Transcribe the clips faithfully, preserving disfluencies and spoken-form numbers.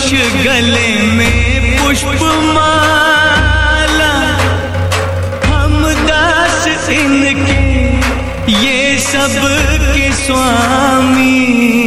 धनुष गले में पुष्पमाला, हम दास इनके ये सब के स्वामी।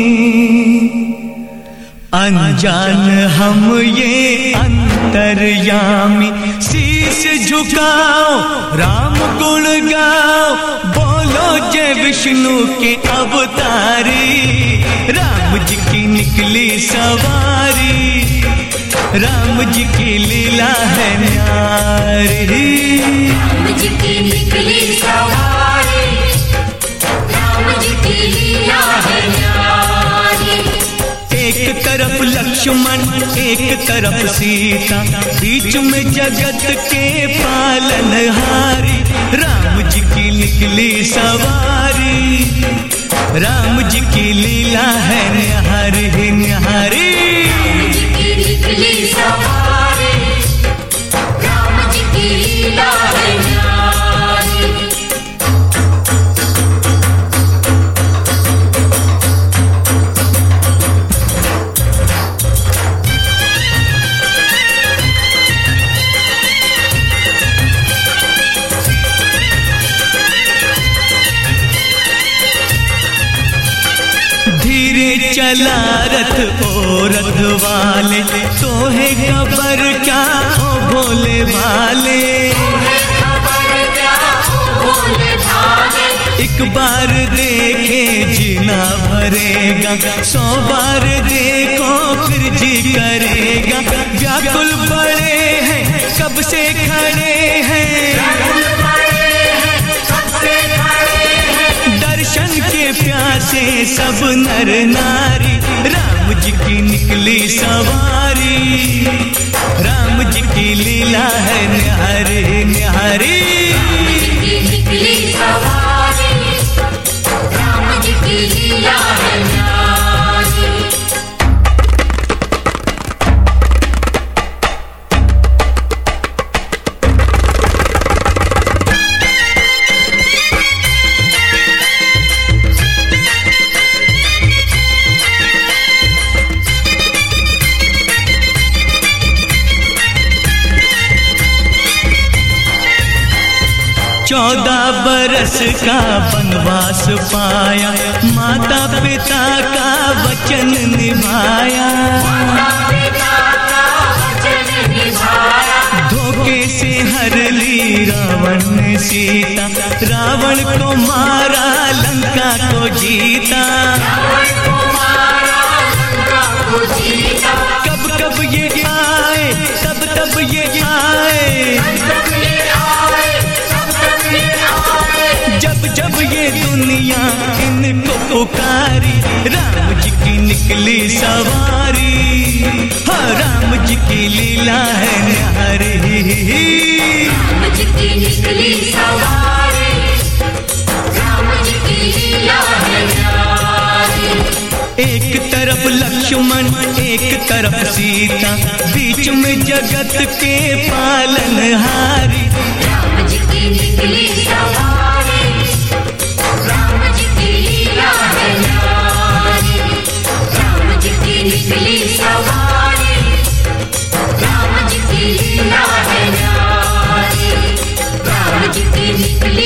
अनजान हम ये अंतर्यामी, शीश झुकाओ राम गुण गाओ, बोलो जय विष्णु के अवतारी। राम जी की निकली सवारी, राम जी की लीला है न्यारी। राम जी की निकली सवारी, राम जी की लीला है न्यारी। एक तरफ लक्ष्मण एक तरफ सीता, बीच में जगत के पालनहारी। राम जी की निकली सवारी, राम जी की लीला है न्यारी न्यारी। राम जी की निकली सवारी, राम जी की लीला है न्यारी। चला रथ ओ रथ वाले, तोहे खबर क्या ओ भोले भाले। एक बार देखे जीना भरेगा, सौ बार देखो फिर जी करेगा। व्याकुल बड़े हैं कब से खड़े हैं, दर्शन के प्यासे सब नर नारी। राम जी की निकली सवारी, राम जी की लीला है न्यारी न्यारी। राम जी की निकली सवारी, राम जी की लीला है न्यारी। चौदह बरस का वनवास पाया, माता पिता का वचन निभाया। धोखे से हर ली रावण ने सीता, रावण को मारा लंका को जीता। कब कब ये आए तब तब ये आए, जब जब ये दुनिया इनको पुकारी। राम जी की निकली सवारी, हाँ राम जी की लीला है न्यारी। राम जी की निकली सवारी, राम जी की लीला है न्यारी। एक तरफ लक्ष्मण एक तरफ सीता, बीच में जगत के पालनहारी। राम जी की निकली सवारी, राम जी की लीला है न्यारी। राम जी की निकली सवारी, राम जी की लीला है न्यारी। राम जी की निकली